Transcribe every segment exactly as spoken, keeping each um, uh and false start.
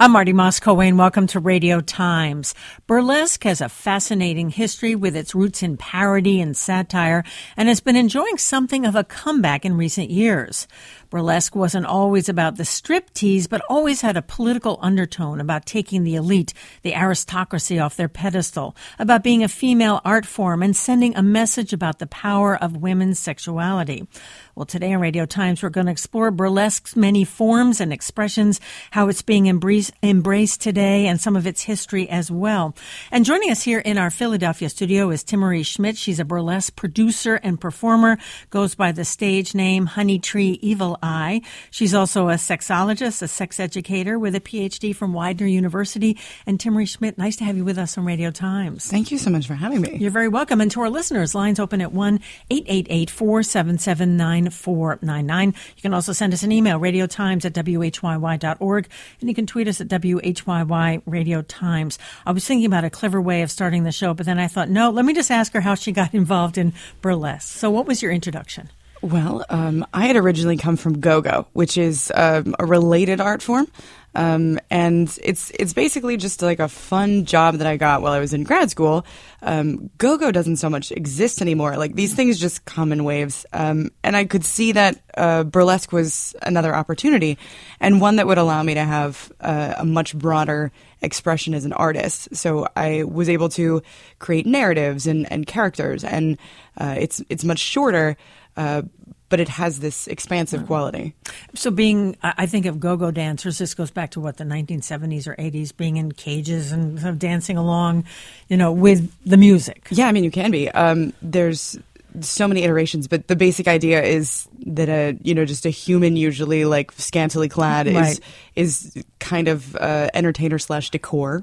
I'm Marty Moss-Coane. Welcome to Radio Times. Burlesque has a fascinating history with its roots in parody and satire and has been enjoying something of a comeback in recent years. Burlesque wasn't always about the striptease, but always had a political undertone about taking the elite, the aristocracy off their pedestal, about being a female art form and sending a message about the power of women's sexuality. Well, today on Radio Times, we're going to explore burlesque's many forms and expressions, how it's being embraced, embraced today, and some of its history as well. And joining us here in our Philadelphia studio is Timmerie Schmidt. She's a burlesque producer and performer, goes by the stage name Honey Tree Evil Eye. She's also a sexologist, a sex educator with a P H D from Widener University. And Timmerie Schmidt, nice to have you with us on Radio Times. Thank you so much for having me. You're very welcome. And to our listeners, lines open at one eight eight eight, four seven seven, nine four nine nine. You can also send us an email, radiotimes at W H Y Y dot org, and you can tweet us at W H Y Y Radio Times. I was thinking about a clever way of starting the show, but then I thought, no, let me just ask her how she got involved in burlesque. So what was your introduction? Well, um, I had originally come from go-go, which is um, a related art form. Um, and it's it's basically just like a fun job that I got while I was in grad school. Um, go-go doesn't so much exist anymore. Like, these things just come in waves. Um, and I could see that uh, burlesque was another opportunity, and one that would allow me to have uh, a much broader expression as an artist. So I was able to create narratives and, and characters, and uh, it's it's much shorter, uh, but it has this expansive quality. So being, I think of go-go dancers, this goes back to what, the nineteen seventies or eighties, being in cages and sort of dancing along, you know, with the music. Yeah, I mean, you can be. Um, there's so many iterations, but the basic idea is that a, you know, just a human, usually like scantily clad, Right. is is kind of uh, entertainer slash decor.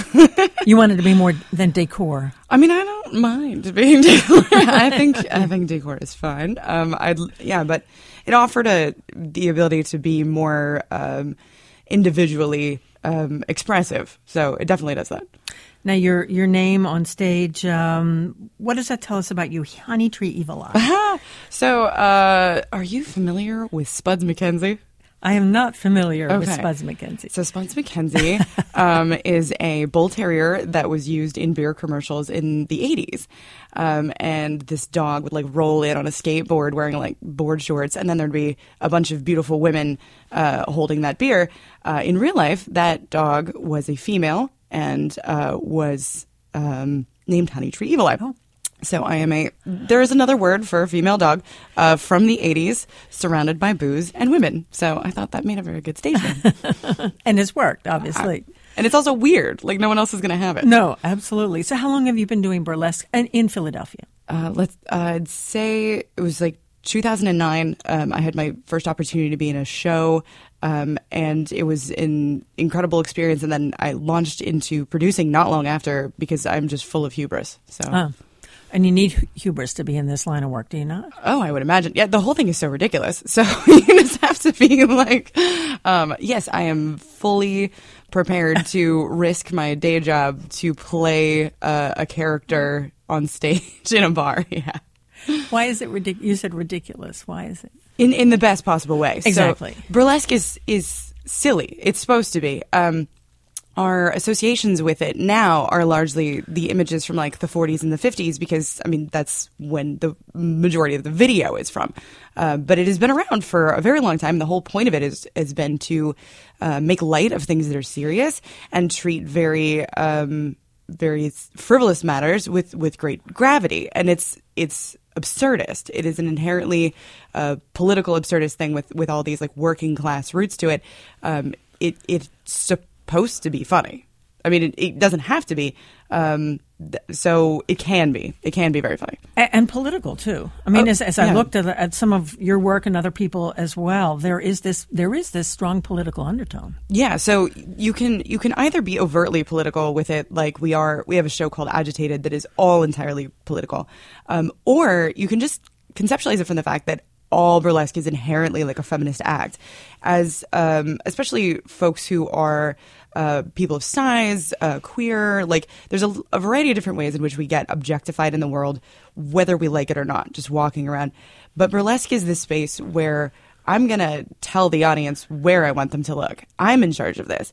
You wanted to be more than decor. I mean, I don't mind being decor. I think I think decor is fine. Um, I yeah, but it offered a the ability to be more um, individually um, expressive. So it definitely does that. Now, your your name on stage, um, what does that tell us about you, Honey Tree Evil Eye? So, uh, are you familiar with Spuds MacKenzie? I am not familiar Okay. with Spuds MacKenzie. So Spuds MacKenzie um, is a bull terrier that was used in beer commercials in the eighties. Um, and this dog would like roll in on a skateboard wearing like board shorts, and then there'd be a bunch of beautiful women uh, holding that beer. Uh, in real life, that dog was a female and uh, was um, named Honey Tree Evil Eye. Oh. So I am a, there is another word for a female dog uh, from the eighties, surrounded by booze and women. So I thought that made a very good stage name. And it's worked, obviously. Uh, and it's also weird. Like, no one else is going to have it. No, absolutely. So how long have you been doing burlesque in, in Philadelphia? Uh, let's, uh, I'd say it was like two thousand nine. Um, I had my first opportunity to be in a show. Um, and it was an incredible experience. And then I launched into producing not long after, because I'm just full of hubris. So. Oh. And you need hubris to be in this line of work, do you not? Oh, I would imagine. Yeah, the whole thing is so ridiculous. So you just have to be like, um, yes, I am fully prepared to risk my day job to play uh, a character on stage in a bar. Yeah. Why is it ridiculous? You said ridiculous. Why is it? In in the best possible way. Exactly. So burlesque is, is silly. It's supposed to be. Um, Our associations with it now are largely the images from like the forties and the fifties, because, I mean, that's when the majority of the video is from. Uh, but it has been around for a very long time. The whole point of it is, has been to uh, make light of things that are serious and treat very, um, very frivolous matters with, with great gravity. And it's it's absurdist. It is an inherently uh, political absurdist thing with, with all these like working class roots to it. Um, it it's supposed to be funny. I mean, it, it doesn't have to be. Um, th- so it can be. It can be very funny. And, and political, too. I mean, Oh, as, as I yeah. looked at, at some of your work and other people as well, there is this there is this strong political undertone. Yeah, so you can you can either be overtly political with it, like we are. We have a show called Agitated that is all entirely political, um, or you can just conceptualize it from the fact that all burlesque is inherently like a feminist act, as um, especially folks who are uh, people of size, uh, queer. Like, there's a, a variety of different ways in which we get objectified in the world, whether we like it or not, just walking around. But burlesque is this space where I'm going to tell the audience where I want them to look. I'm in charge of this.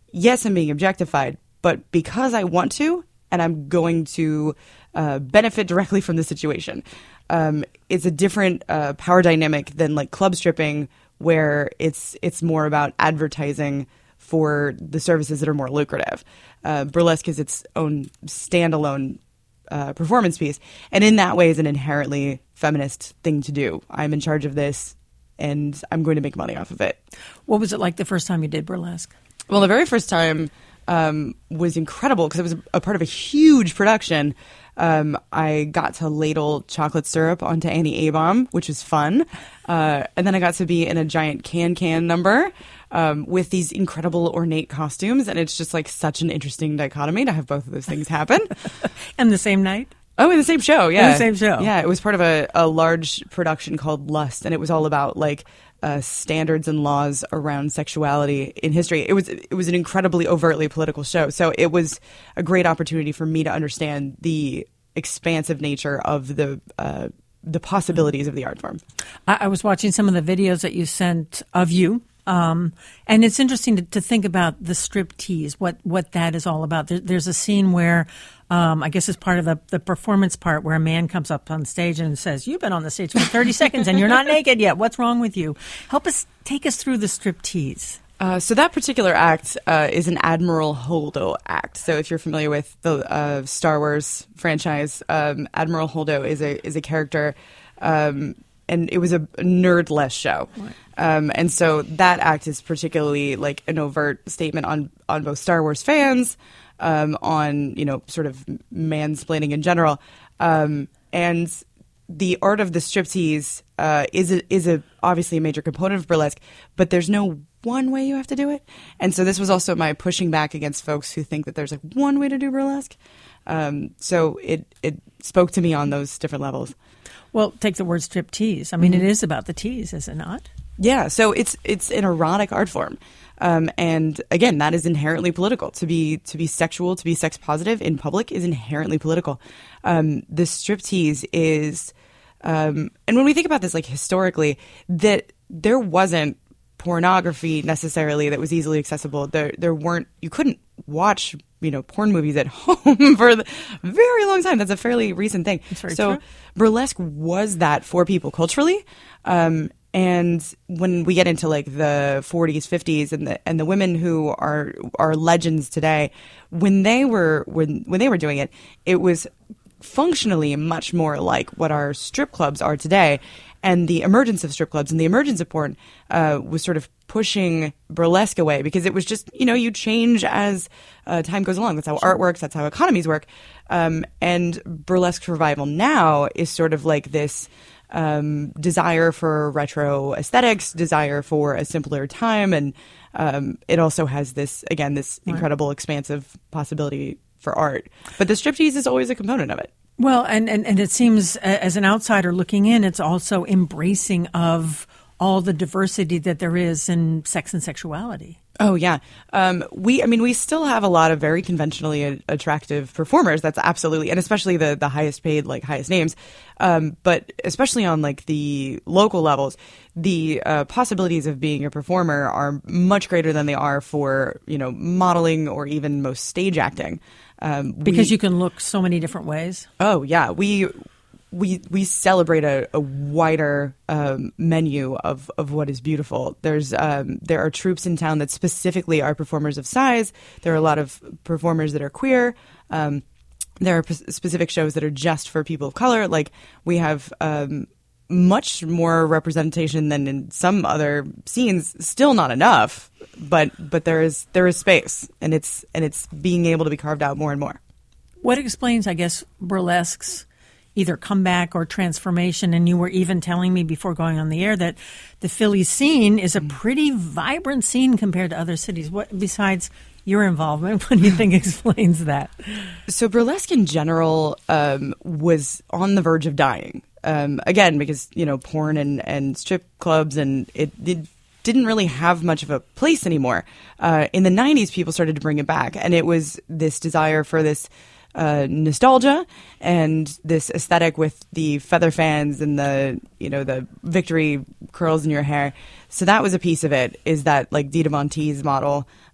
yes, I'm being objectified, but because I want to, and I'm going to uh, benefit directly from the situation. Um, it's a different uh, power dynamic than like club stripping, where it's it's more about advertising for the services that are more lucrative. Uh, burlesque is its own standalone uh, performance piece, and in that way is an inherently feminist thing to do. I'm in charge of this, and I'm going to make money off of it. What was it like the first time you did burlesque? Well, the very first time um, was incredible because it was a part of a huge production. Um, I got to ladle chocolate syrup onto Annie Abom, which was fun. Uh, and then I got to be in a giant can-can number um, with these incredible ornate costumes. And it's just like such an interesting dichotomy to have both of those things happen. And the same night? Oh, in the same show, yeah. In the same show. Yeah, it was part of a, a large production called Lust. And it was all about like uh, standards and laws around sexuality in history. It was it was an incredibly overtly political show. So it was a great opportunity for me to understand the expansive nature of the uh, the possibilities of the art form. I, I was watching some of the videos that you sent of you. Um, and it's interesting to, to think about the striptease, what, what that is all about. There, there's a scene where, um, I guess it's part of the, the performance part where a man comes up on stage and says, you've been on the stage for thirty seconds and you're not naked yet. What's wrong with you? Help us, take us through the striptease. Uh, so that particular act uh, is an Admiral Holdo act. So if you're familiar with the uh, Star Wars franchise, um, Admiral Holdo is a is a character, um, and it was a nerd-less show. Right. Um, and so that act is particularly like an overt statement on on both Star Wars fans, um, on you know sort of mansplaining in general, um, and the art of the striptease uh, is a, is a obviously a major component of burlesque, but there's no one way you have to do it. And so this was also my pushing back against folks who think that there's like one way to do burlesque. Um, so it, it spoke to me on those different levels. Well, take the word striptease. I mean, Mm-hmm. it is about the tease, is it not? Yeah. So it's, it's an erotic art form. Um, and again, that is inherently political. To be, to be sexual, to be sex positive in public is inherently political. Um, the striptease is, um, and when we think about this, like historically, that there wasn't pornography necessarily that was easily accessible. There, there weren't. You couldn't watch, you know, porn movies at home for a very long time. That's a fairly recent thing. That's very so true. Burlesque was that for people culturally. Um, and when we get into like the forties, fifties, and the and the women who are are legends today, when they were when when they were doing it, it was functionally much more like what our strip clubs are today. And the emergence of strip clubs and the emergence of porn uh, was sort of pushing burlesque away because it was just, you know, you change as uh, time goes along. That's how art works. That's how economies work. Um, and burlesque revival now is sort of like this um, desire for retro aesthetics, desire for a simpler time. And um, it also has this, again, this Right. incredible expansive possibility for art. But the striptease is always a component of it. Well, and, and, and it seems, uh, as an outsider looking in, it's also embracing of all the diversity that there is in sex and sexuality. Oh, yeah. Um, we, I mean, we still have a lot of very conventionally a- attractive performers. That's absolutely, and especially the, the highest paid, like highest names. Um, but especially on like the local levels, the uh, possibilities of being a performer are much greater than they are for, you know, modeling or even most stage acting. Um, Because we, you can look so many different ways. Oh, yeah. We we we celebrate a, a wider um, menu of, of what is beautiful. There's um, there are troupes in town that specifically are performers of size. There are a lot of performers that are queer. Um, there are p- specific shows that are just for people of color. Like we have um, much more representation than in some other scenes. Still not enough, but but there is there is space, and it's and it's being able to be carved out more and more. What explains, I guess, burlesque's either comeback or transformation? And you were even telling me before going on the air that the Philly scene is a pretty vibrant scene compared to other cities. What, besides your involvement, what do you think explains that? So burlesque in general um, was on the verge of dying. Um, again, because, you know, porn and, and strip clubs, and it, it didn't really have much of a place anymore. Uh, in the nineties, people started to bring it back, and it was this desire for this Uh, nostalgia and this aesthetic with the feather fans and the, you know, the victory curls in your hair. So that was a piece of it, is that like Dita Von Teese model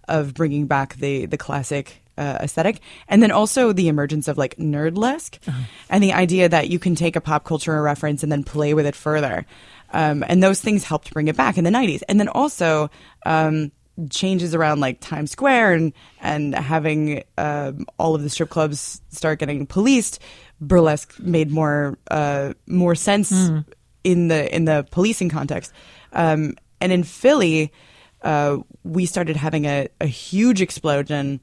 of bringing back the the classic uh, aesthetic, and then also the emergence of like nerdlesque, uh-huh. and the idea that you can take a pop culture reference and then play with it further, um, and those things helped bring it back in the nineties, and then also. Um, changes around like Times Square and and having um, all of the strip clubs start getting policed, burlesque made more uh, more sense mm. in the in the policing context. Um, and in Philly, uh, we started having a, a huge explosion.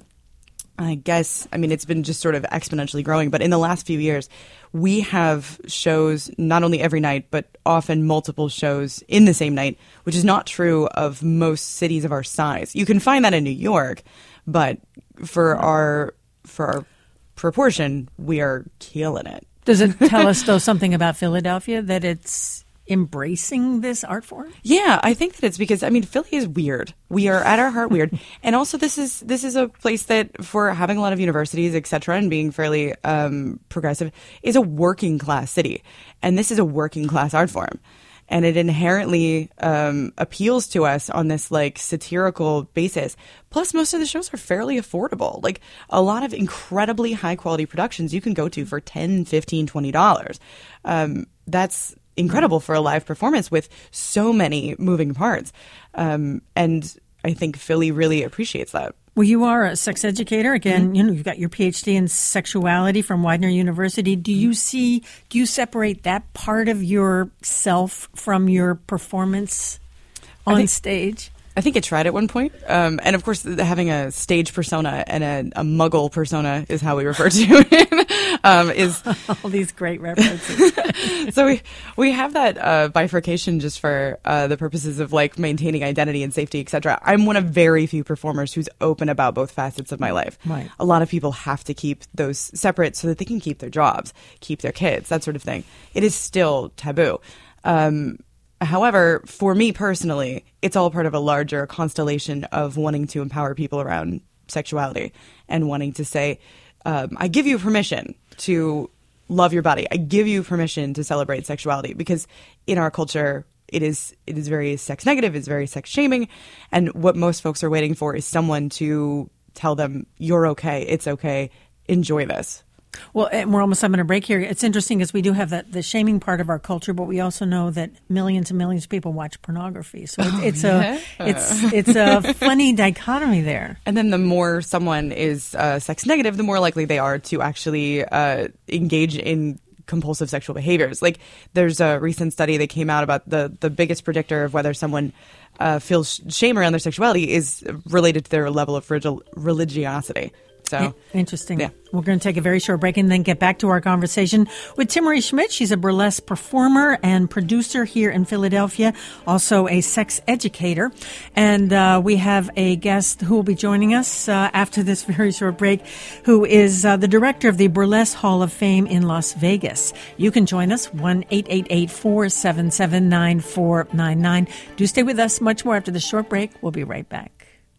I guess, I mean, it's been just sort of exponentially growing, but in the last few years, we have shows not only every night, but often multiple shows in the same night, which is not true of most cities of our size. You can find that in New York, but for our for our proportion, we are killing it. Does it tell us, though, something about Philadelphia, that it's embracing this art form? Yeah, I think that it's because, I mean, Philly is weird. We are at our heart weird. And also this is this is a place that, for having a lot of universities, et cetera, and being fairly um, progressive, is a working class city. And this is a working class art form. And it inherently um, appeals to us on this like satirical basis. Plus, most of the shows are fairly affordable. Like a lot of incredibly high quality productions you can go to for ten dollars, fifteen dollars, twenty dollars. Um, that's incredible for a live performance with so many moving parts. Um, and I think Philly really appreciates that. Well, you are a sex educator. Again, mm-hmm. you know, you've got your P H D in sexuality from Widener University. Do you see, do you separate that part of yourself from your performance on think, stage? I think I tried at one point. Um, and of course, having a stage persona and a, a muggle persona is how we refer to it. um, is all these great references. So we we have that uh, bifurcation just for uh, the purposes of like maintaining identity and safety, et cetera. I'm one of very few performers who's open about both facets of my life. Right. A lot of people have to keep those separate so that they can keep their jobs, keep their kids, that sort of thing. It is still taboo. Um, However, for me personally, it's all part of a larger constellation of wanting to empower people around sexuality and wanting to say, um, I give you permission to love your body. I give you permission to celebrate sexuality, because in our culture, it is it is very sex negative, it's very sex shaming. And what most folks are waiting for is someone to tell them, you're okay, it's okay, enjoy this. Well, and we're almost having a break here. It's interesting because we do have that the shaming part of our culture, but we also know that millions and millions of people watch pornography. So it's, oh, it's yeah. a it's it's a funny dichotomy there. And then the more someone is uh, sex negative, the more likely they are to actually uh, engage in compulsive sexual behaviors. Like there's a recent study that came out about the the biggest predictor of whether someone uh, feels shame around their sexuality is related to their level of frigil- religiosity. So, interesting. Yeah. We're going to take a very short break and then get back to our conversation with Timmerie Schmidt. She's a burlesque performer and producer here in Philadelphia, also a sex educator. And uh, we have a guest who will be joining us uh, after this very short break, who is uh, the director of the Burlesque Hall of Fame in Las Vegas. You can join us, one eight eight eight, four seven seven, nine four nine nine. Do stay with us. Much more after the short break. We'll be right back.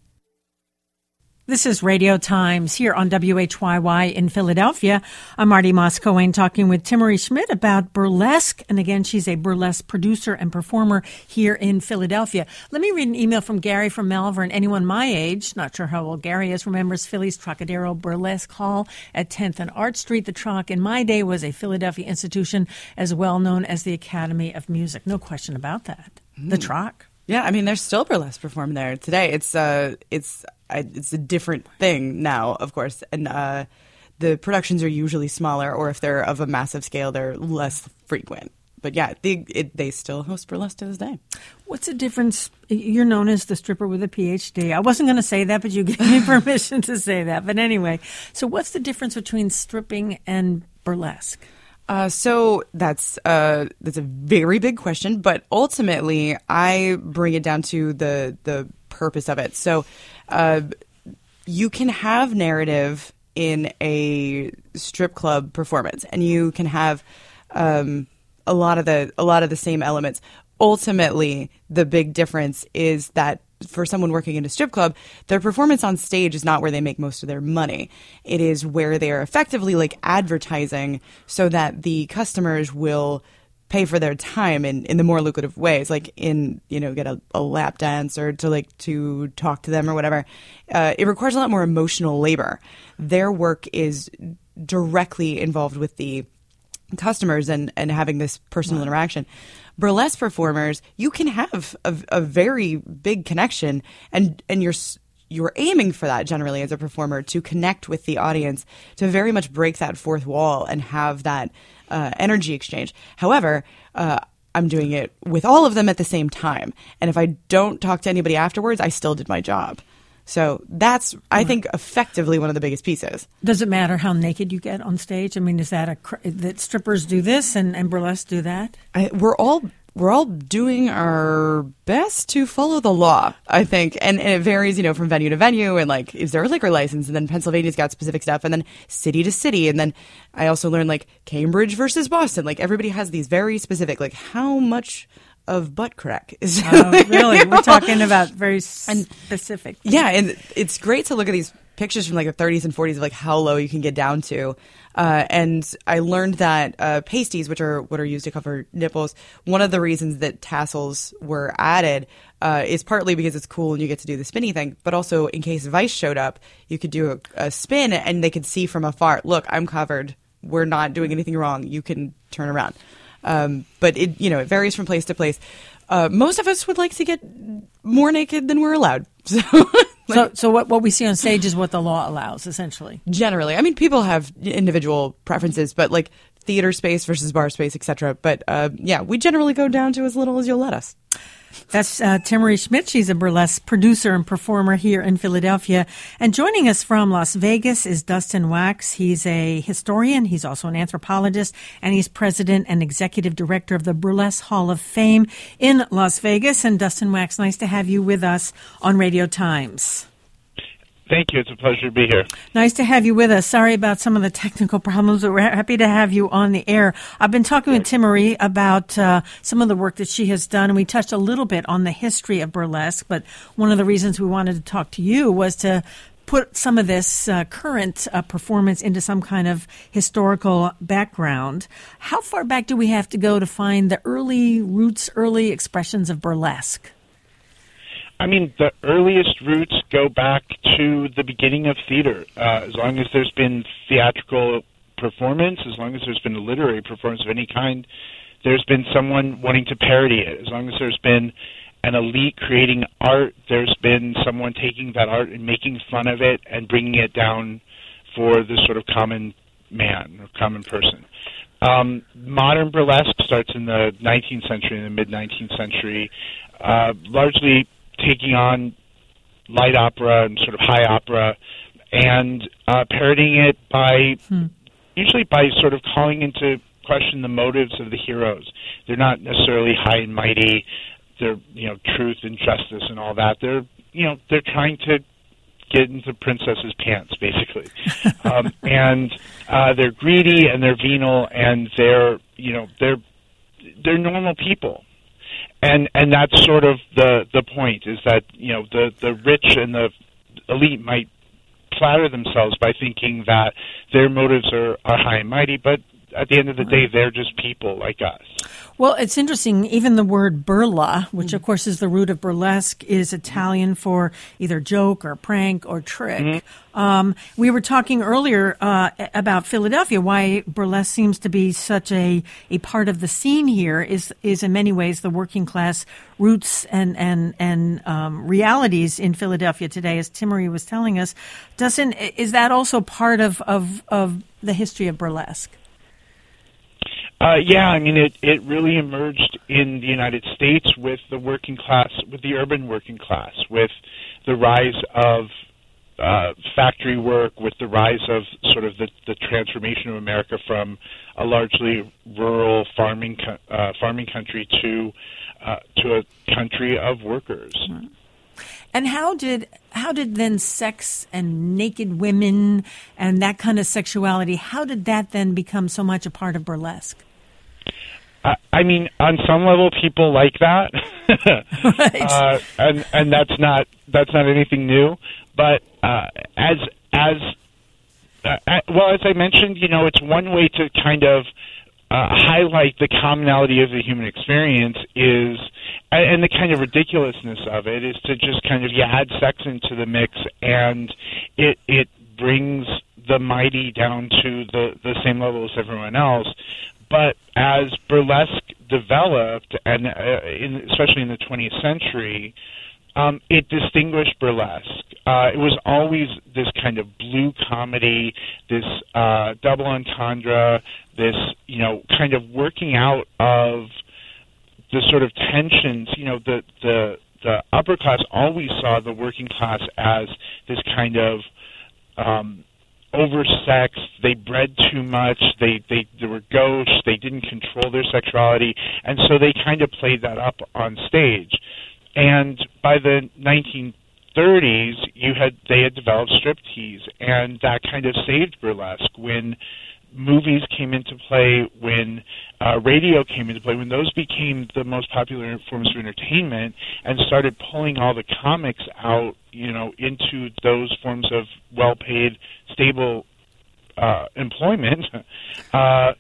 This is Radio Times here on W H Y Y in Philadelphia. I'm Marty Moss-Cohen talking with Timmerie Schmidt about burlesque. And again, she's a burlesque producer and performer here in Philadelphia. Let me read an email from Gary from Malvern. Anyone my age, not sure how old Gary is, remembers Philly's Trocadero Burlesque Hall at tenth and Art Street. The Troc in my day was a Philadelphia institution as well known as the Academy of Music. No question about that. Mm. The Troc. Yeah, I mean, there's still burlesque performed there today. It's uh, it's I, it's a different thing now, of course, and uh, the productions are usually smaller, or if they're of a massive scale, they're less frequent. But yeah, they it, they still host burlesque to this day. What's the difference? You're known as the stripper with a P H D. I wasn't going to say that, but you gave me permission to say that. But anyway, so what's the difference between stripping and burlesque? Uh, so that's uh, that's a very big question, but ultimately I bring it down to the the purpose of it. So uh, you can have narrative in a strip club performance, and you can have um, a lot of the a lot of the same elements. Ultimately, the big difference is that for someone working in a strip club, their performance on stage is not where they make most of their money. It is where they are effectively like advertising so that the customers will pay for their time in, in the more lucrative ways, like in, you know, get a, a lap dance or to like to talk to them or whatever. Uh, it requires a lot more emotional labor. Their work is directly involved with the customers and, and having this personal wow. interaction. Burlesque performers, you can have a, a very big connection, and, and you're you're aiming for that generally as a performer, to connect with the audience, to very much break that fourth wall and have that uh, energy exchange. However, uh, I'm doing it with all of them at the same time. And if I don't talk to anybody afterwards, I still did my job. So that's, I think, effectively one of the biggest pieces. Does it matter how naked you get on stage? I mean, is that a that strippers do this and, and burlesque do that? I, we're all we're all doing our best to follow the law, I think, and, and it varies, you know, from venue to venue, and like, is there a liquor license? And then Pennsylvania's got specific stuff, and then city to city, and then I also learned like Cambridge versus Boston. Like everybody has these very specific, like how much of butt crack is oh, really? We're talking about very specific. And, yeah, and it's great to look at these pictures from like the thirties and forties of like how low you can get down to. Uh, and I learned that uh, pasties, which are what are used to cover nipples, one of the reasons that tassels were added uh, is partly because it's cool and you get to do the spinny thing, but also in case Vice showed up, you could do a, a spin and they could see from afar, look, I'm covered. We're not doing anything wrong. You can turn around. Um, but it, you know, it varies from place to place. Uh, most of us would like to get more naked than we're allowed. So, like, so, so what, what we see on stage is what the law allows, essentially. Generally. I mean, people have individual preferences, but like theater space versus bar space, et cetera. But, uh, yeah, we generally go down to as little as you'll let us. That's uh, Timmerie Schmidt. She's a burlesque producer and performer here in Philadelphia. And joining us from Las Vegas is Dustin Wax. He's a historian. He's also an anthropologist, and he's president and executive director of the Burlesque Hall of Fame in Las Vegas. And Dustin Wax, nice to have you with us on Radio Times. Thank you. It's a pleasure to be here. Nice to have you with us. Sorry about some of the technical problems, but we're happy to have you on the air. I've been talking with Timmerie about uh, some of the work that she has done, and we touched a little bit on the history of burlesque, but one of the reasons we wanted to talk to you was to put some of this uh, current uh, performance into some kind of historical background. How far back do we have to go to find the early roots, early expressions of burlesque? I mean, the earliest roots go back to the beginning of theater. Uh, as long as there's been theatrical performance, as long as there's been a literary performance of any kind, there's been someone wanting to parody it. As long as there's been an elite creating art, there's been someone taking that art and making fun of it and bringing it down for the sort of common man or common person. Um, modern burlesque starts in the nineteenth century, in the mid-nineteenth century, uh, largely taking on light opera and sort of high opera and uh, parodying it by hmm. usually by sort of calling into question the motives of the heroes. They're not necessarily high and mighty. They're, you know, truth and justice and all that. They're, you know, they're trying to get into princess's pants, basically. um, and uh, they're greedy and they're venal and they're, you know, they're they're normal people. And and that's sort of the the point, is that, you know, the, the rich and the elite might flatter themselves by thinking that their motives are, are high and mighty, but at the end of the day, they're just people like us. Well, it's interesting. Even the word burla, which of course is the root of burlesque, is Italian for either joke or prank or trick. Mm-hmm. Um, we were talking earlier uh, about Philadelphia. Why burlesque seems to be such a, a part of the scene here is is in many ways the working class roots and and and um, realities in Philadelphia today, as Timmerie was telling us. Dustin, is that also part of of, of the history of burlesque? Uh, yeah, I mean, it, it really emerged in the United States with the working class, with the urban working class, with the rise of uh, factory work, with the rise of sort of the, the transformation of America from a largely rural farming co- uh, farming country to uh, to a country of workers. And how did how did then sex and naked women and that kind of sexuality, how did that then become so much a part of burlesque? Uh, I mean, on some level, people like that, right. uh, and and that's not that's not anything new. But uh, as as uh, well as I mentioned, you know, it's one way to kind of uh, highlight the commonality of the human experience is, and the kind of ridiculousness of it is to just kind of, you add sex into the mix, and it it brings the mighty down to the, the same level as everyone else. But as burlesque developed, and uh, in, especially in the twentieth century, um, it distinguished burlesque. Uh, it was always this kind of blue comedy, this uh, double entendre, this, you know, kind of working out of the sort of tensions. You know, the the the upper class always saw the working class as this kind of um, oversexed. They bred too much. They, they they were gauche. They didn't control their sexuality, and so they kind of played that up on stage. And by the nineteen thirties, you had they had developed striptease, and that kind of saved burlesque. When movies came into play, when uh, radio came into play, when those became the most popular forms of entertainment and started pulling all the comics out, you know, into those forms of well-paid, stable uh, employment, uh,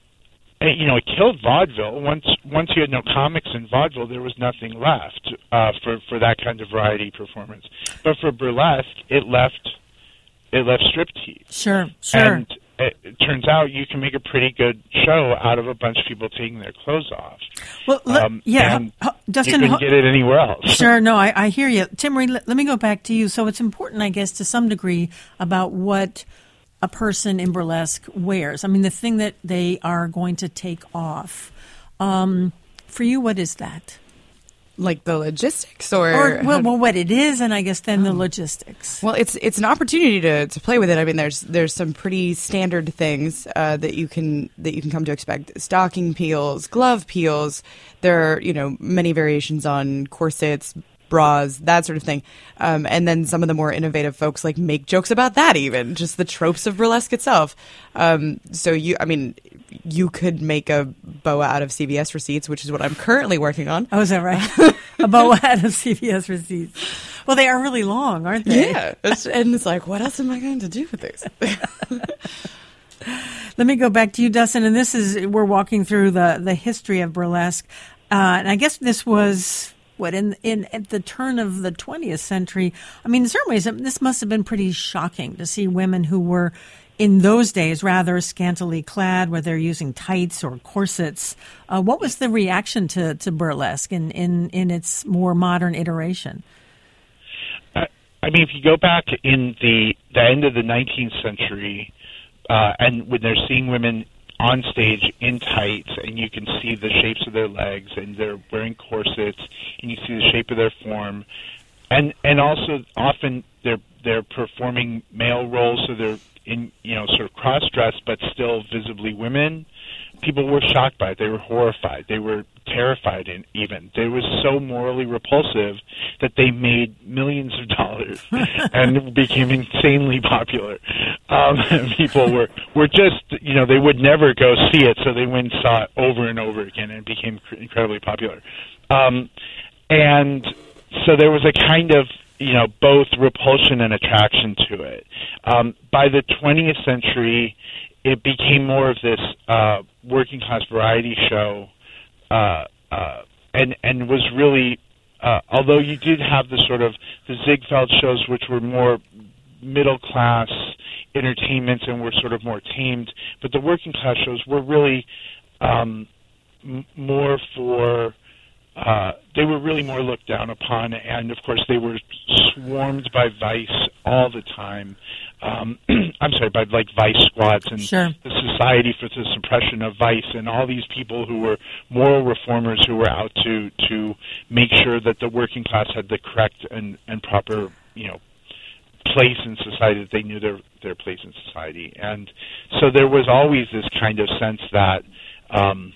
you know, it killed vaudeville. Once once you had no comics in vaudeville, there was nothing left uh, for for that kind of variety performance. But for burlesque, it left it left striptease. Sure, sure. And it, it turns out you can make a pretty good show out of a bunch of people taking their clothes off. Well, let, um, yeah, and uh, Dustin, you couldn't get it anywhere else. Sure, no, I, I hear you. Timmerie, let, let me go back to you. So it's important, I guess, to some degree about what a person in burlesque wears. I mean, the thing that they are going to take off. Um, for you, what is that? Like the logistics, or, or well, well, what it is, and I guess then the logistics. Well, it's it's an opportunity to, to play with it. I mean, there's there's some pretty standard things uh, that you can that you can come to expect: stocking peels, glove peels. There are, you know, many variations on corsets, bras, that sort of thing. Um, and then some of the more innovative folks like make jokes about that, even just the tropes of burlesque itself. Um, so you, I mean, you could make a boa out of C V S receipts, which is what I'm currently working on. Oh, is that right? A boa out of C V S receipts. Well, they are really long, aren't they? Yeah. It's, and it's like, what else am I going to do with these? Let me go back to you, Dustin. And this is, we're walking through the, the history of burlesque. Uh, and I guess this was, what, in, in at the turn of the twentieth century. I mean, in certain ways, this must have been pretty shocking to see women who were, in those days, rather scantily clad, where they're using tights or corsets. Uh, what was the reaction to, to burlesque in, in, in its more modern iteration? I, I mean, if you go back in the, the end of the nineteenth century, uh, and when they're seeing women on stage in tights, and you can see the shapes of their legs, and they're wearing corsets, and you see the shape of their form, and and also often they're they're performing male roles, so they're in, you know, sort of cross-dressed but still visibly women. People were shocked by it. They were horrified. They were terrified, in, even. It was so morally repulsive that they made millions of dollars and became insanely popular. Um, people were, were just, you know, they would never go see it, so they went and saw it over and over again, and it became cr- incredibly popular. Um, and so there was a kind of, you know, both repulsion and attraction to it. Um, by the twentieth century, it became more of this uh, working class variety show, uh, uh, and and was really, uh, although you did have the sort of the Ziegfeld shows, which were more middle class entertainments and were sort of more tamed, but the working class shows were really um, m- more for. Uh, they were really more looked down upon, and of course they were swarmed by vice all the time. Um, I'm sorry, by like vice squads and sure. the Society for the Suppression of Vice, and all these people who were moral reformers who were out to to make sure that the working class had the correct and, and proper, you know, place in society, that they knew their their place in society. And so there was always this kind of sense that. Um,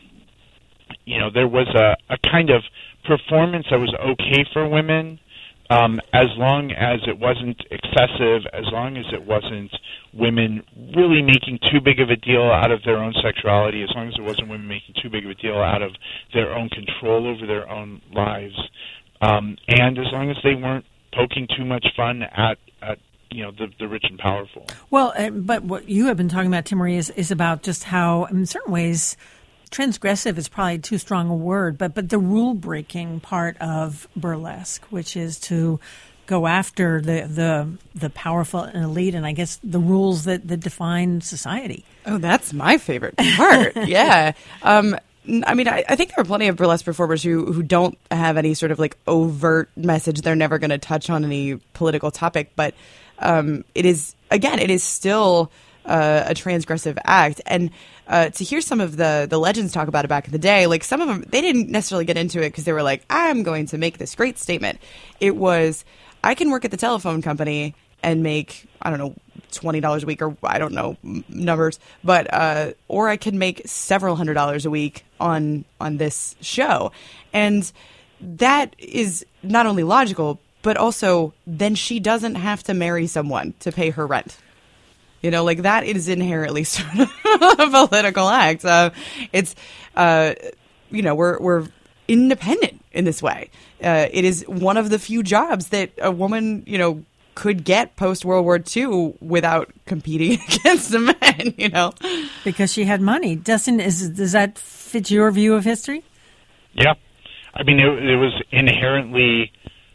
You know, there was a, a kind of performance that was okay for women, um, as long as it wasn't excessive, as long as it wasn't women really making too big of a deal out of their own sexuality, as long as it wasn't women making too big of a deal out of their own control over their own lives, um, and as long as they weren't poking too much fun at, at you know, the, the rich and powerful. Well, uh, but what you have been talking about, Timmerie, is, is about just how, in certain ways, transgressive is probably too strong a word, but but the rule breaking part of burlesque, which is to go after the the the powerful and elite, and I guess the rules that, that define society. Oh, that's my favorite part. Yeah. Um, I mean, I, I think there are plenty of burlesque performers who, who don't have any sort of like overt message. They're never going to touch on any political topic, but um, it is, again, it is still uh, a transgressive act. And uh, to hear some of the, the legends talk about it back in the day, like some of them, they didn't necessarily get into it because they were like, I'm going to make this great statement. It was, I can work at the telephone company and make, I don't know, twenty dollars a week, or I don't know numbers, but uh, or I could make several hundred dollars a week on on this show. And that is not only logical, but also then she doesn't have to marry someone to pay her rent. You know, like that is inherently sort of a political act. Uh, it's, uh, you know, we're we're independent in this way. Uh, it is one of the few jobs that a woman, you know, could get post World War Two without competing against the men, you know, because she had money. Dustin, is does that fit your view of history? Yeah, I mean, it, it was inherently.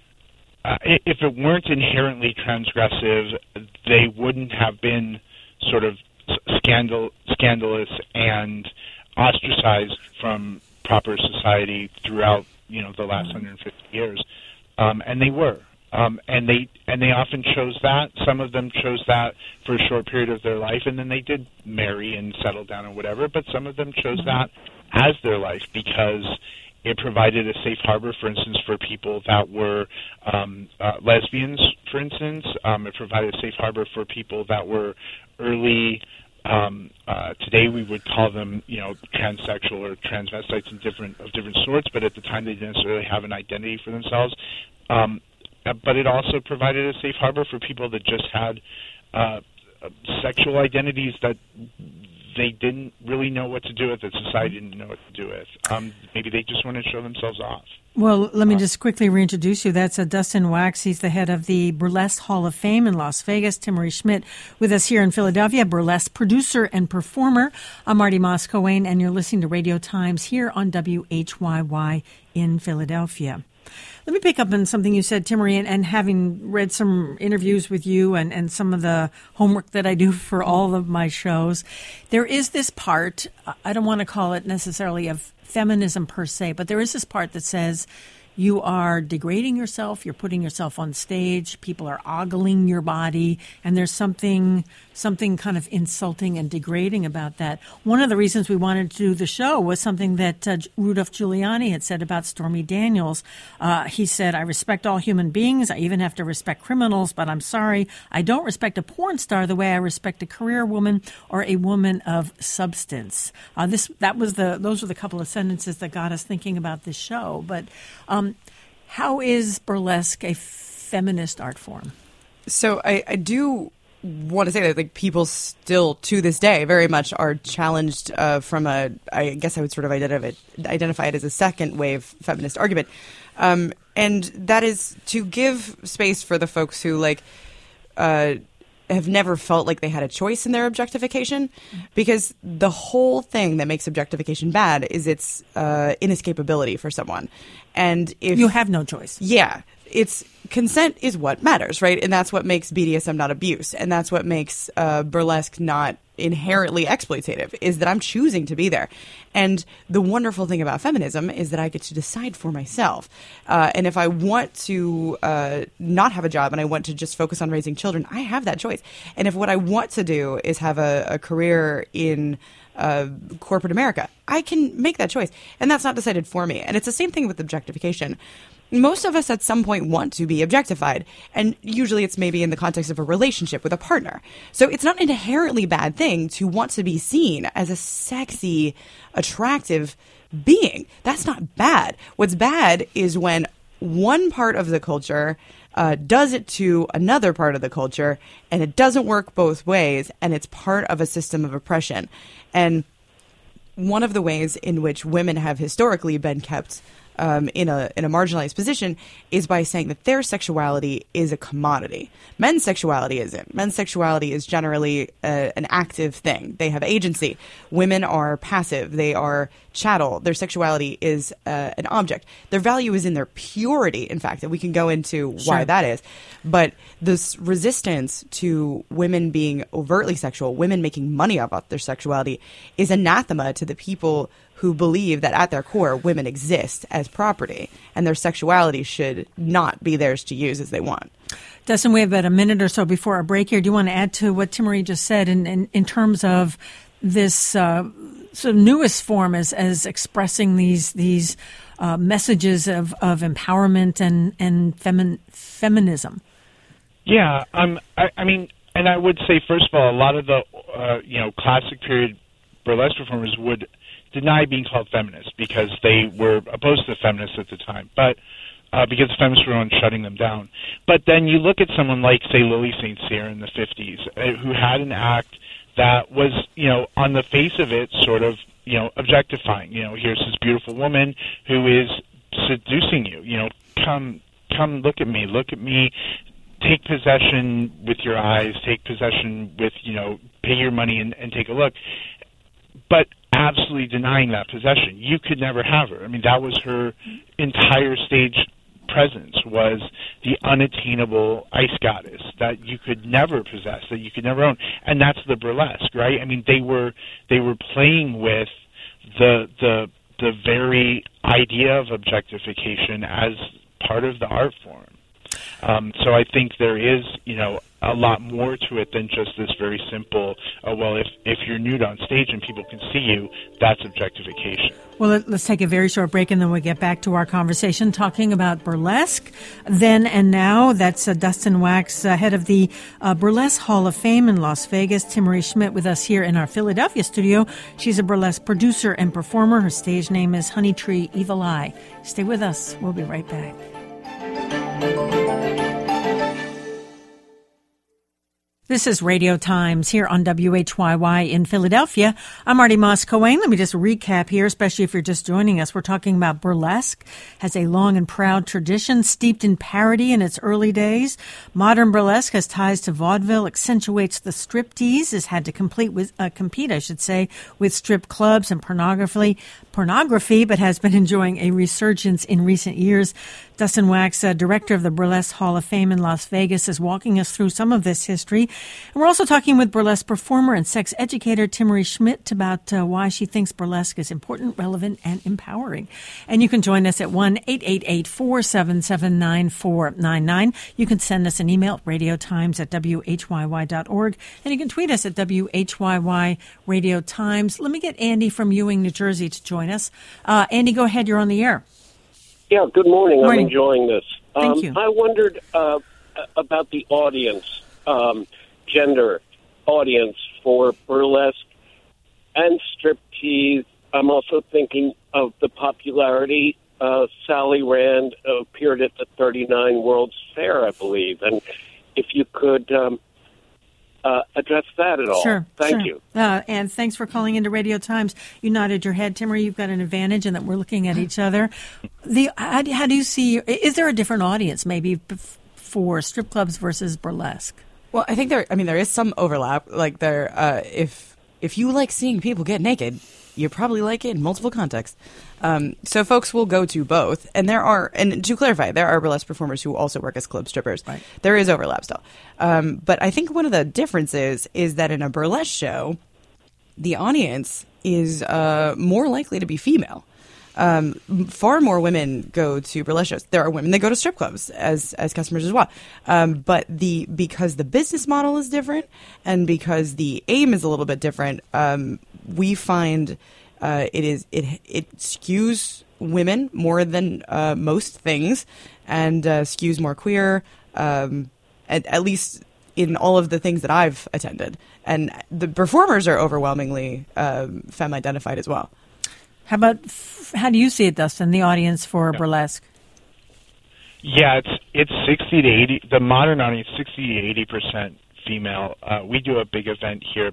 Uh, if it weren't inherently transgressive, they wouldn't have been sort of scandal, scandalous and ostracized from proper society throughout, you know, the last one hundred fifty years, um, and they were. Um, and they and they often chose that. Some of them chose that for a short period of their life, and then they did marry and settle down or whatever. But some of them chose that as their life because it provided a safe harbor, for instance, for people that were um, uh, lesbians, for instance. Um, it provided a safe harbor for people that were early. Um, uh, today we would call them, you know, transsexual or transvestites in different of different sorts. But at the time, they didn't necessarily have an identity for themselves. Um, But it also provided a safe harbor for people that just had uh, sexual identities that they didn't really know what to do with, that society didn't know what to do with. Um, maybe they just want to show themselves off. Well, let me just quickly reintroduce you. That's uh, Dustin Wax. He's the head of the Burlesque Hall of Fame in Las Vegas. Timmerie Schmidt with us here in Philadelphia, burlesque producer and performer. I'm Marty Moss-Coane, and you're listening to Radio Times here on W H Y Y in Philadelphia. Let me pick up on something you said, Timmerie, and, and having read some interviews with you and, and some of the homework that I do for all of my shows, there is this part, I don't want to call it necessarily of feminism per se, but there is this part that says you are degrading yourself, you're putting yourself on stage, people are ogling your body, and there's something something kind of insulting and degrading about that. One of the reasons we wanted to do the show was something that uh, Rudolph Giuliani had said about Stormy Daniels. Uh, he said, I respect all human beings, I even have to respect criminals, but I'm sorry, I don't respect a porn star the way I respect a career woman or a woman of substance. Uh, this that was the those were the couple of sentences that got us thinking about this show. But um, how is burlesque a feminist art form? So I, I do want to say that like people still to this day very much are challenged uh, from a, I guess I would sort of identify it, identify it as a second wave feminist argument. Um, and that is to give space for the folks who like uh, have never felt like they had a choice in their objectification, because the whole thing that makes objectification bad is its uh, inescapability for someone. And if you have no choice. Yeah. It's consent is what matters, right? And that's what makes B D S M not abuse. And that's what makes uh, burlesque not inherently exploitative, is that I'm choosing to be there. And the wonderful thing about feminism is that I get to decide for myself. Uh, and if I want to uh, not have a job and I want to just focus on raising children, I have that choice. And if what I want to do is have a, a career in uh, corporate America, I can make that choice. And that's not decided for me. And it's the same thing with objectification. Most of us at some point want to be objectified, and usually it's maybe in the context of a relationship with a partner. So it's not an inherently bad thing to want to be seen as a sexy, attractive being. That's not bad. What's bad is when one part of the culture uh, does it to another part of the culture, and it doesn't work both ways, and it's part of a system of oppression. And one of the ways in which women have historically been kept um, in a in a marginalized position is by saying that their sexuality is a commodity. Men's sexuality isn't. Men's sexuality is generally a, an active thing. They have agency. Women are passive. They are chattel. Their sexuality is uh, an object. Their value is in their purity, in fact, and we can go into why Sure. that is. But this resistance to women being overtly sexual, women making money about their sexuality, is anathema to the people who believe that at their core, women exist as property and their sexuality should not be theirs to use as they want. Dustin, we have about a minute or so before our break here. Do you want to add to what Timmerie just said in, in, in terms of this uh, sort of newest form as, as expressing these these uh, messages of, of empowerment and, and femin, feminism? Yeah, um, I, I mean, and I would say, first of all, a lot of the, uh, you know, classic period burlesque performers would deny being called feminists because they were opposed to feminists at the time, but uh, because feminists were on shutting them down. But then you look at someone like, say, Lily Saint Cyr in the fifties, uh, who had an act that was, you know, on the face of it, sort of, you know, objectifying. You know, here's this beautiful woman who is seducing you. You know, come, come, look at me, look at me. Take possession with your eyes. Take possession with, you know, pay your money and, and take a look. But absolutely denying that possession. You could never have her. I mean, that was her entire stage presence, was the unattainable ice goddess that you could never possess, that you could never own. And that's the burlesque, right? I mean, they were they were playing with the the the very idea of objectification as part of the art form. Um, so I think there is, you know, a lot more to it than just this very simple, oh, well, if, if you're nude on stage and people can see you, that's objectification. Well, let- let's take a very short break and then we'll get back to our conversation talking about burlesque. Then and now, that's uh, Dustin Wax, uh, head of the uh, Burlesque Hall of Fame in Las Vegas. Timmerie Schmidt with us here in our Philadelphia studio. She's a burlesque producer and performer. Her stage name is Honey Tree Evil Eye. Stay with us. We'll be right back. This is Radio Times here on W H Y Y in Philadelphia. I'm Marty Moss-Coane. Let me just recap here, especially if you're just joining us. We're talking about burlesque. Has a long and proud tradition steeped in parody in its early days. Modern burlesque has ties to vaudeville, accentuates the striptease, has had to complete with, uh, compete, I should say, with strip clubs and pornography, pornography, but has been enjoying a resurgence in recent years. Dustin Wax, uh, director of the Burlesque Hall of Fame in Las Vegas, is walking us through some of this history. And we're also talking with burlesque performer and sex educator Timmerie Schmidt about uh, why she thinks burlesque is important, relevant, and empowering. And you can join us at one eight eight eight, four seven seven, nine four nine nine. You can send us an email, radiotimes at W H Y Y dot org. And you can tweet us at W H Y Y Radio Times. Let me get Andy from Ewing, New Jersey to join us. Uh, Andy, go ahead. You're on the air. Yeah, good morning. Morning. I'm enjoying this. Thank um, you. I wondered uh, about the audience, um, gender audience for burlesque and striptease. I'm also thinking of the popularity. Uh, Sally Rand appeared at the thirty-nine World's Fair, I believe. And if you could um, uh, address that at all. Sure. Thank sure. you. Uh, and thanks for calling into Radio Times. You nodded your head, Timmerie. You've got an advantage in that we're looking at each other. The how, how do you see? Is there a different audience maybe for strip clubs versus burlesque? Well, I think there. I mean, there is some overlap. Like there, uh, if if you like seeing people get naked, you probably like it in multiple contexts. Um, so folks will go to both. And there are, and to clarify, there are burlesque performers who also work as club strippers. Right. There is overlap still. Um, but I think one of the differences is that in a burlesque show, the audience is uh, more likely to be female. Um, far more women go to burlesque shows. There are women that go to strip clubs as as customers as well. Um, but the because the business model is different and because the aim is a little bit different, um, we find uh, it is it it skews women more than uh, most things and uh, skews more queer. Um, at, at least in all of the things that I've attended, and the performers are overwhelmingly um, femme-identified as well. How about, how do you see it, Dustin, the audience for Yeah. burlesque? Yeah, it's it's sixty to eighty. The modern audience, sixty to eighty percent female. Uh, we do a big event here, a big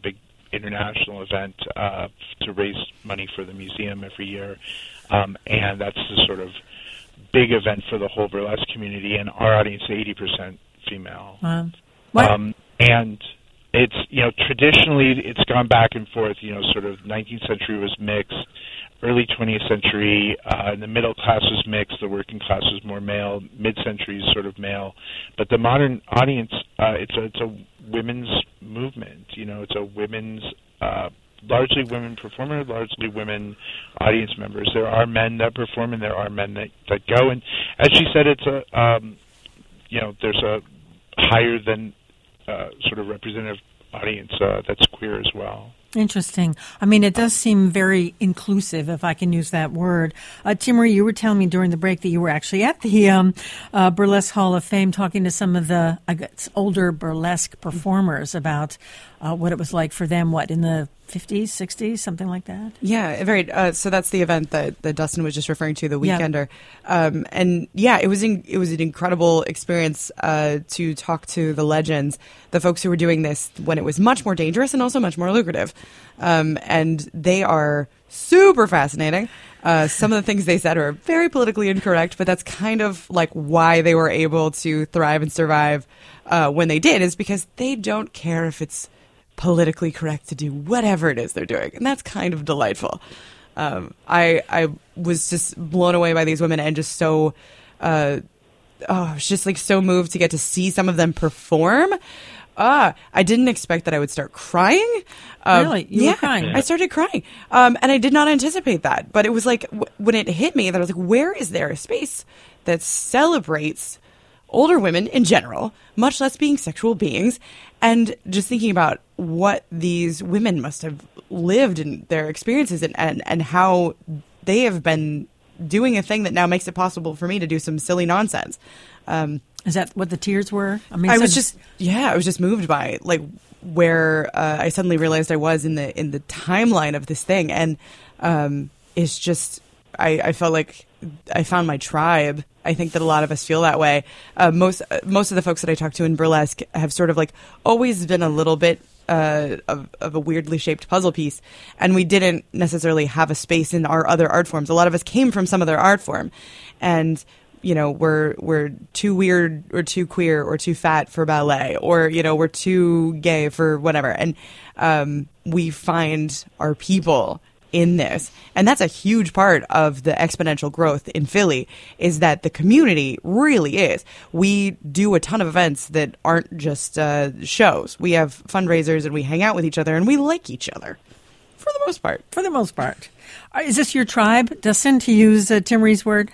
international event uh, to raise money for the museum every year, um, and that's the sort of big event for the whole burlesque community. And our audience is eighty percent female. Wow. What? Um, and it's, you know, traditionally it's gone back and forth. You know, sort of nineteenth century was mixed. Early twentieth century, uh, the middle class was mixed, the working class was more male, mid-century is sort of male. But the modern audience, uh, it's, a, it's a women's movement. You know, it's a women's, uh, largely women performer, largely women audience members. There are men that perform and there are men that, that go. And as she said, it's a, um, you know, there's a higher than uh, sort of representative audience uh, that's queer as well. Interesting. I mean, it does seem very inclusive, if I can use that word. Uh, Timmerie, you were telling me during the break that you were actually at the um, uh, Burlesque Hall of Fame talking to some of the I guess, older burlesque performers about uh, what it was like for them, what, in the fifties, sixties, something like that? Yeah, very. Uh, so that's the event that, that Dustin was just referring to, the Weekender. Yeah. Um, and yeah, it was in, it was an incredible experience uh, to talk to the legends, the folks who were doing this when it was much more dangerous and also much more lucrative. Um, and they are super fascinating. Uh, some of the things they said are very politically incorrect, but that's kind of like why they were able to thrive and survive uh, when they did, is because they don't care if it's politically correct to do whatever it is they're doing. And that's kind of delightful. Um, I I was just blown away by these women and just so, uh, oh, I was just like so moved to get to see some of them perform. Ah, I didn't expect that I would start crying. Um, really? You yeah, were crying? I started crying. Um, and I did not anticipate that. But it was like, w- when it hit me, that I was like, where is there a space that celebrates older women in general, much less being sexual beings, and just thinking about what these women must have lived in their experiences and, and, and how they have been doing a thing that now makes it possible for me to do some silly nonsense. Um, Is that what the tears were? I mean, I so was just, yeah, I was just moved by like where uh, I suddenly realized I was in the in the timeline of this thing, and um, it's just, I, I felt like I found my tribe. I think that a lot of us feel that way. Uh, most most of the folks that I talk to in burlesque have sort of like always been a little bit uh, of, of a weirdly shaped puzzle piece, and we didn't necessarily have a space in our other art forms. A lot of us came from some other art form, and you know, we're we're too weird or too queer or too fat for ballet, or you know, we're too gay for whatever, and um, we find our people in this. And that's a huge part of the exponential growth in Philly, is that the community really is. We do a ton of events that aren't just uh, shows. We have fundraisers and we hang out with each other and we like each other for the most part. For the most part. Is this your tribe, Dustin, to use uh, Timmerie's word?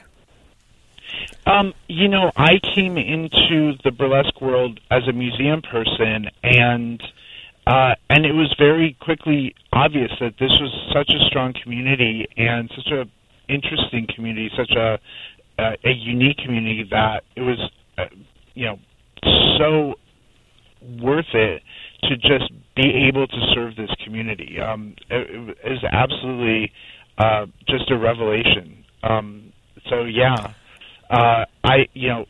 Um, you know, I came into the burlesque world as a museum person, and Uh, and it was very quickly obvious that this was such a strong community and such a interesting community, such a uh, a unique community, that it was, uh, you know, so worth it to just be able to serve this community. Um, it, it is absolutely uh, just a revelation. Um, so yeah, uh, I you know.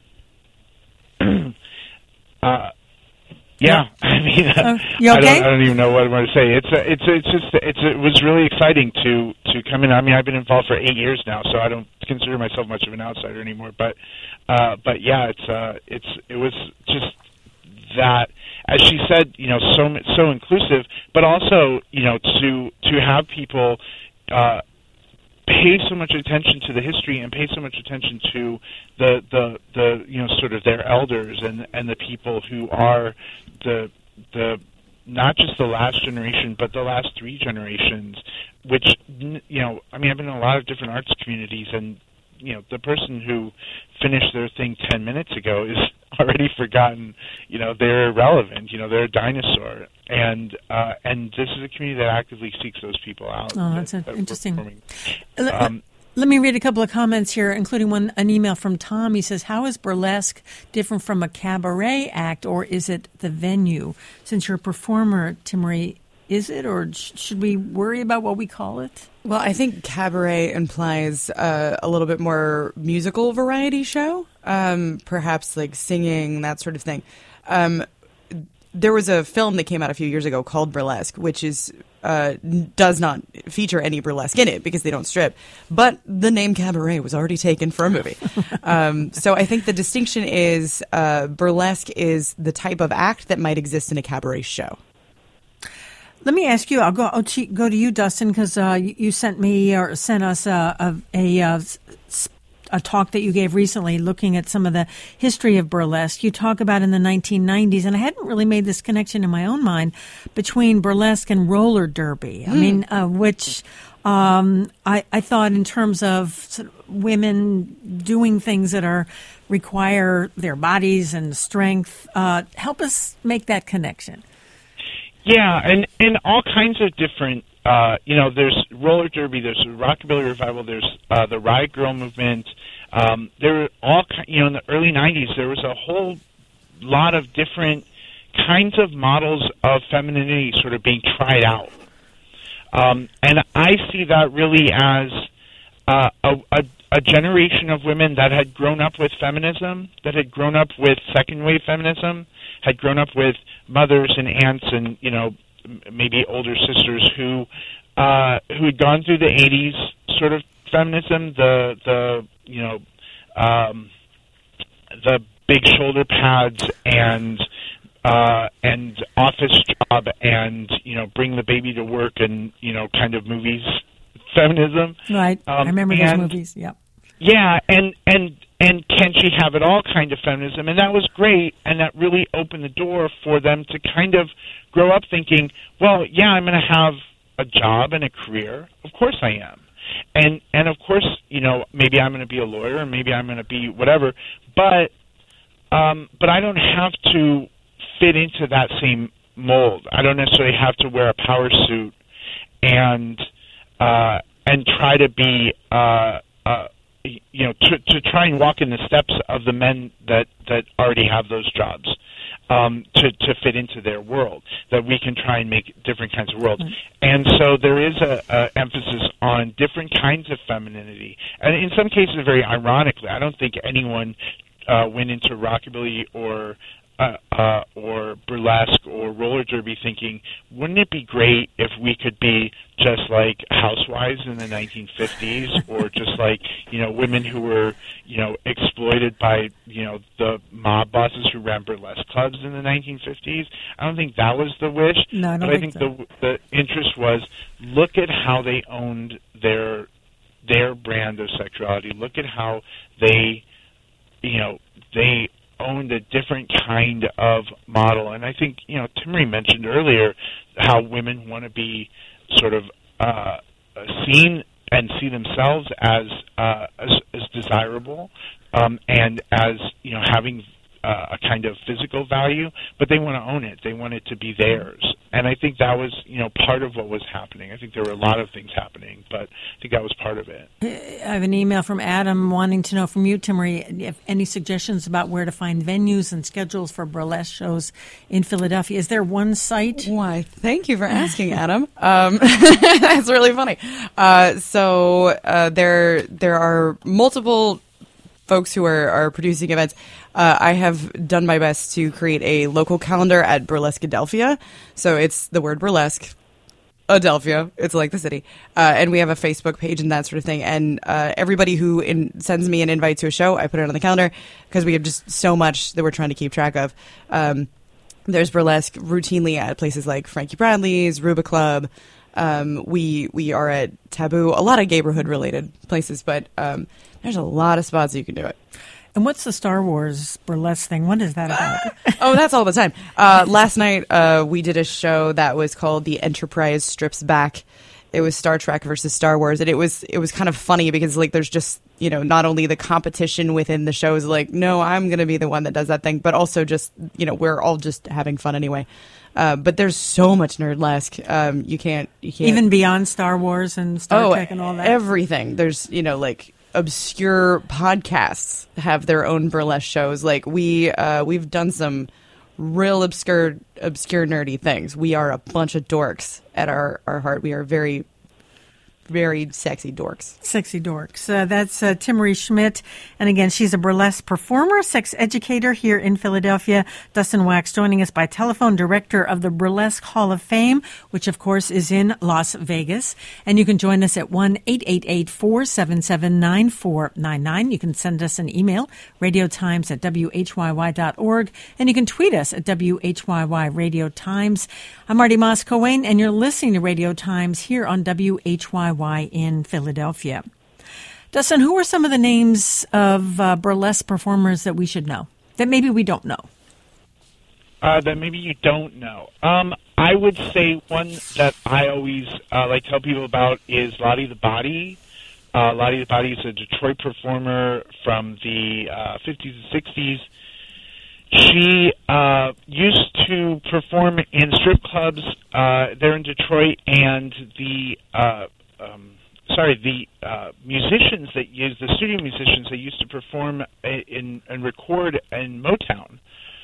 uh, Yeah, I mean, uh, you okay? I don't, I don't even know what I'm going to say. It's a, it's a, it's just it's a, it was really exciting to to come in. I mean, I've been involved for eight years now, so I don't consider myself much of an outsider anymore. But uh, but yeah, it's uh, it's it was just that, as she said, you know, so so inclusive, but also, you know, to to have people Uh, pay so much attention to the history and pay so much attention to the the, the you know, sort of their elders and and the people who are the the not just the last generation but the last three generations, which, you know, I mean, I've been in a lot of different arts communities, and you know, the person who finished their thing ten minutes ago is already forgotten. You know, they're irrelevant. You know, they're a dinosaur. And uh, and this is a community that actively seeks those people out. Oh, that's that, that interesting. Um, Let me read a couple of comments here, including one an email from Tom. He says, how is burlesque different from a cabaret act, or is it the venue? Since you're a performer, Timmerie, is it, or sh- should we worry about what we call it? Well, I think cabaret implies uh, a little bit more musical variety show, um, perhaps like singing, that sort of thing. Um, there was a film that came out a few years ago called Burlesque, which is uh, does not feature any burlesque in it because they don't strip. But the name cabaret was already taken for a movie. um, so I think the distinction is uh, burlesque is the type of act that might exist in a cabaret show. Let me ask you. I'll go I'll to, go to you, Dustin, because uh, you, you sent me or sent us a a, a a talk that you gave recently, looking at some of the history of burlesque. You talk about in the nineteen nineties, and I hadn't really made this connection in my own mind between burlesque and roller derby. Mm. I mean, uh, which um, I, I thought in terms of, sort of women doing things that are require their bodies and strength. Uh, help us make that connection. Yeah, and, and all kinds of different, uh, you know, there's roller derby, there's the rockabilly revival, there's uh, the riot girl movement. Um, there were all, you know, in the early nineties, there was a whole lot of different kinds of models of femininity sort of being tried out. Um, and I see that really as uh, a, a, a generation of women that had grown up with feminism, that had grown up with second-wave feminism, had grown up with mothers and aunts and, you know, maybe older sisters who uh, who had gone through the eighties sort of feminism, the the you know um, the big shoulder pads and uh, and office job and, you know, bring the baby to work and, you know, kind of movies feminism. Right. Um, I remember and, those movies. Yeah. Yeah, and and. And can she have it all kind of feminism? And that was great, and that really opened the door for them to kind of grow up thinking, well, yeah, I'm going to have a job and a career. Of course I am. And, and of course, you know, maybe I'm going to be a lawyer, and maybe I'm going to be whatever. But, um, but I don't have to fit into that same mold. I don't necessarily have to wear a power suit and, uh, and try to be, uh, uh, you know, to, to try and walk in the steps of the men that, that already have those jobs, um, to, to fit into their world, that we can try and make different kinds of worlds. Mm-hmm. And so there is a, a emphasis on different kinds of femininity. And in some cases, very ironically, I don't think anyone uh, went into rockabilly or Uh, uh, or burlesque or roller derby thinking, wouldn't it be great if we could be just like housewives in the nineteen fifties or just like, you know, women who were, you know, exploited by, you know, the mob bosses who ran burlesque clubs in the nineteen fifties? I don't think that was the wish. No, I don't but I think think so. the, the interest was, look at how they owned their their brand of sexuality. Look at how they, you know, they owned a different kind of model. And I think, you know, Timmerie mentioned earlier how women want to be sort of uh, seen and see themselves as uh, as, as desirable um, and as, you know, having uh, a kind of physical value, but they want to own it. They want it to be theirs. And I think that was, you know, part of what was happening. I think there were a lot of things happening, but I think that was part of it. I have an email from Adam wanting to know from you, Timmerie, if any suggestions about where to find venues and schedules for burlesque shows in Philadelphia. Is there one site? Why, thank you for asking, Adam. Um, that's really funny. Uh, so uh, there, there are multiple folks who are, are producing events. Uh, I have done my best to create a local calendar at Burlesque-Adelphia. So it's the word burlesque, Adelphia. It's like the city. Uh, and we have a Facebook page and that sort of thing. And uh, everybody who in, sends me an invite to a show, I put it on the calendar because we have just so much that we're trying to keep track of. Um, there's burlesque routinely at places like Frankie Bradley's, Ruba Club. Um, we we are at Taboo, a lot of neighborhood-related places, but um, there's a lot of spots you can do it. And what's the Star Wars burlesque thing? What is that about? Oh, that's all the time. Uh, last night, uh, we did a show that was called The Enterprise Strips Back. It was Star Trek versus Star Wars, and it was it was kind of funny because, like, there's just, you know, not only the competition within the shows, like, no, I'm going to be the one that does that thing, but also just, you know, we're all just having fun anyway. Uh, but there's so much nerdlesque. Um, you can't, you can't even beyond Star Wars and Star oh, Trek and all that. Everything. There's, you know, like obscure podcasts have their own burlesque shows. Like we, uh, we've done some real obscure, obscure nerdy things. We are a bunch of dorks at our, our heart. We are very very sexy dorks. Sexy dorks. Uh, that's uh, Timmerie Schmidt. And again, she's a burlesque performer, sex educator here in Philadelphia. Dustin Wax joining us by telephone, director of the Burlesque Hall of Fame, which of course is in Las Vegas. And you can join us at one eight eight eight, four seven seven, nine four nine nine. You can send us an email, radiotimes at w h y y dot org. And you can tweet us at W H Y Y Radio Times. I'm Marty Moss-Coane, and you're listening to Radio Times here on W H Y Y in Philadelphia. Dustin, who are some of the names of uh, burlesque performers that we should know, that maybe we don't know? Uh, that maybe you don't know. Um, I would say one that I always uh, like to tell people about is Lottie the Body. Uh, Lottie the Body is a Detroit performer from the uh, fifties and sixties. She uh, used to perform in strip clubs uh, there in Detroit, and the uh, um, sorry, the uh, musicians that used the studio musicians that used to perform in and record in Motown,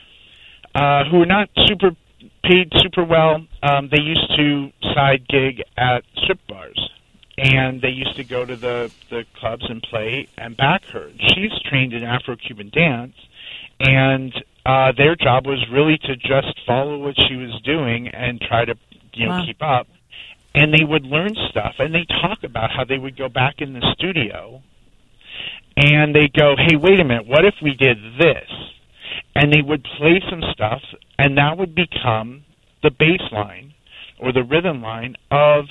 uh, who were not super paid super well. Um, they used to side gig at strip bars, and they used to go to the the clubs and play and back her. She's trained in Afro-Cuban dance, and Uh, their job was really to just follow what she was doing and try to, you know, wow. keep up. And they would learn stuff, and they talk about how they would go back in the studio, and they go, hey, wait a minute, what if we did this? And they would play some stuff, and that would become the bass line or the rhythm line of,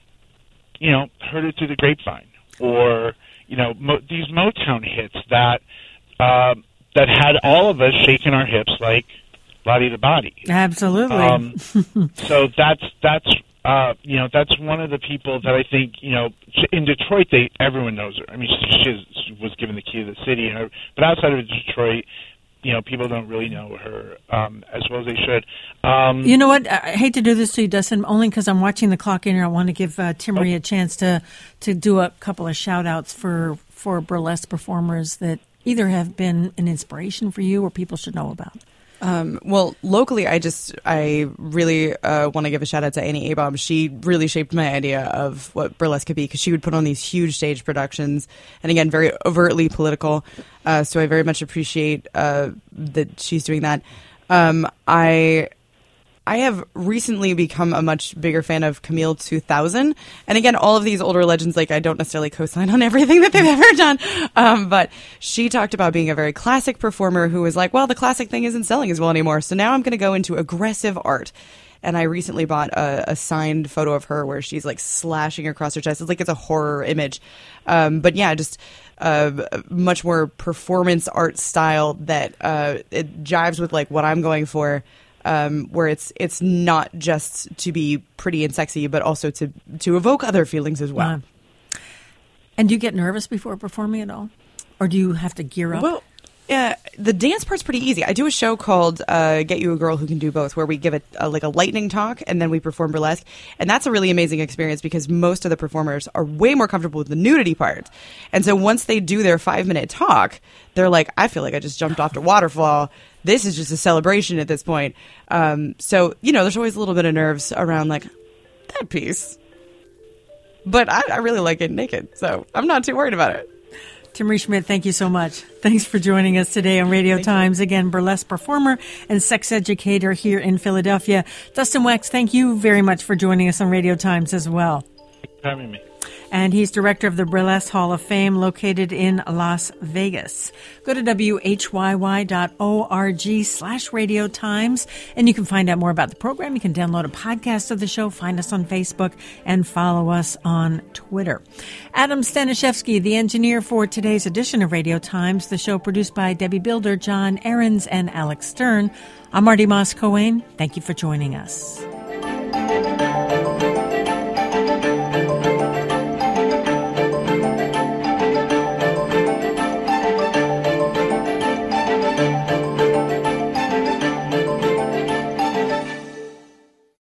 you know, Heard It Through the Grapevine, or, you know, mo- these Motown hits that... Uh, that had all of us shaking our hips like Lottie the Body. Absolutely. Um, so that's that's uh, you know that's one of the people that I think, you know, in Detroit they everyone knows her. I mean, she, she was given the key to the city, and her, but outside of Detroit, you know, people don't really know her um, as well as they should. Um, you know what? I hate to do this to you, Dustin, only because I'm watching the clock in here. I want to give uh, Timmerie oh. a chance to to do a couple of shout outs for for burlesque performers that either have been an inspiration for you or people should know about. Um, well, locally, I just, I really uh, want to give a shout out to Annie Abom. She really shaped my idea of what burlesque could be, because she would put on these huge stage productions, and again, very overtly political. Uh, so I very much appreciate uh, that she's doing that. Um, I... I have recently become a much bigger fan of Camille two thousand. And again, all of these older legends, like, I don't necessarily co-sign on everything that they've ever done. Um, but she talked about being a very classic performer who was like, well, the classic thing isn't selling as well anymore, so now I'm going to go into aggressive art. And I recently bought a, a signed photo of her where she's like slashing across her chest. It's like it's a horror image. Um, but yeah, just uh, much more performance art style that uh, it jives with like what I'm going for. Um, where it's it's not just to be pretty and sexy, but also to to evoke other feelings as well. Yeah. And do you get nervous before performing at all, or do you have to gear up? Well, yeah, the dance part's pretty easy. I do a show called uh, "Get You a Girl Who Can Do Both," where we give it a, like a lightning talk, and then we perform burlesque, and that's a really amazing experience because most of the performers are way more comfortable with the nudity part, and so once they do their five minute talk, they're like, "I feel like I just jumped off a waterfall. This is just a celebration at this point." Um, so, you know, there's always a little bit of nerves around, like, that piece. But I, I really like it naked, so I'm not too worried about it. Timmerie Schmidt, thank you so much. Thanks for joining us today on Radio thank Times. You. Again, burlesque performer and sex educator here in Philadelphia. Dustin Wax, thank you very much for joining us on Radio Times as well. Thanks for having me. And he's director of the Burlesque Hall of Fame located in Las Vegas. Go to W H Y Y dot org slash Radio Times, and you can find out more about the program. You can download a podcast of the show, find us on Facebook, and follow us on Twitter. Adam Staniszewski, the engineer for today's edition of Radio Times, the show produced by Debbie Builder, John Ahrens, and Alex Stern. I'm Marty Moss-Coane. Thank you for joining us.